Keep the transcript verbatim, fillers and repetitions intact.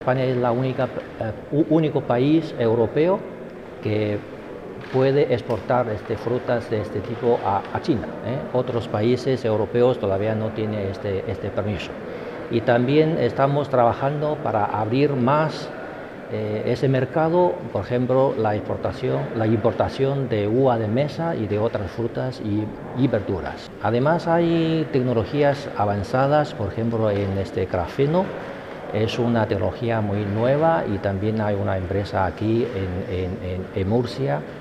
España es la única, eh, único país europeo que puede exportar este, frutas de este tipo a, a China. ¿eh? Otros países europeos todavía no tienen este, este permiso. Y también estamos trabajando para abrir más eh, ese mercado, por ejemplo, la importación, la importación de uva de mesa y de otras frutas y, y verduras. Además hay tecnologías avanzadas, por ejemplo, en este grafeno. Es una tecnología muy nueva y también hay una empresa aquí en, en, en Murcia